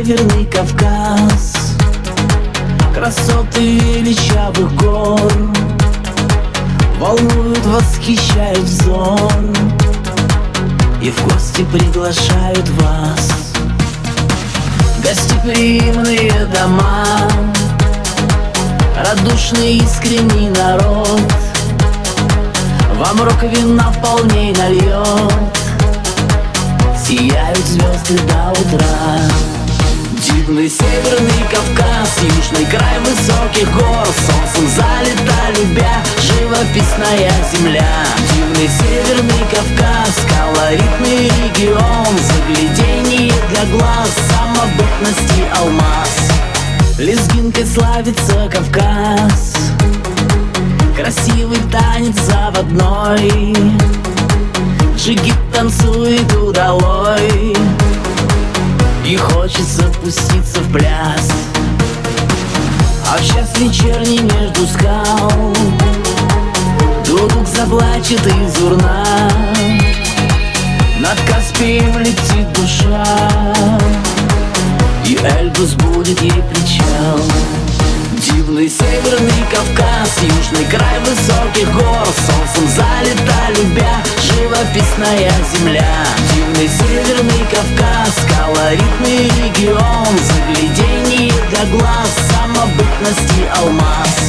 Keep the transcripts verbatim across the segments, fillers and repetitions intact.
Северный Кавказ, красоты величавых гор волнуют, восхищают взор и в гости приглашают вас. Гостеприимные дома, радушный искренний народ вам рок вина полней нальет. Сияют звезды до утра. Дивный Северный Кавказ, южный край высоких гор, солнцем залита любя, живописная земля. Дивный Северный Кавказ, колоритный регион, загляденье для глаз, самобытности алмаз. Лезгинкой славится Кавказ, красивый танец заводной, джигит танцует удалой, и хочется пуститься в пляс. А в час вечерний между скал дудук заплачет из урна, над Каспием летит душа, и Эльбрус будет ей причал. Дивный Северный Кавказ, южный край высоких гор, солнцем залита любя, живописная земля. Дивный Северный Кавказ, колоритный регион, загляденье для глаз, самобытности алмаз.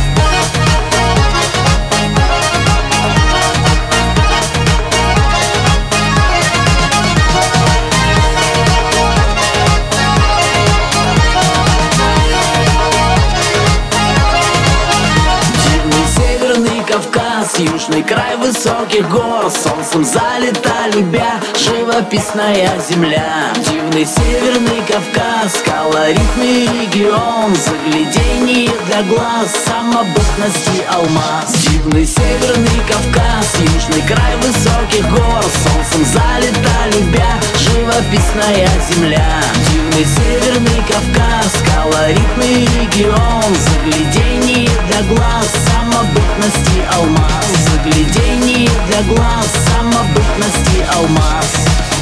Кавказ, южный край высоких гор, солнцем залита любя, живописная земля. Дивный Северный Кавказ, колоритный регион, загляденье для глаз, самобытности алмаз. Дивный Северный Кавказ, южный край высоких гор, солнцем залита любя, живописная земля. Дивный Северный Кавказ, колоритный регион, загляденье для глаз, самобытности алмаз. Загляденье для глаз, самобытности алмаз.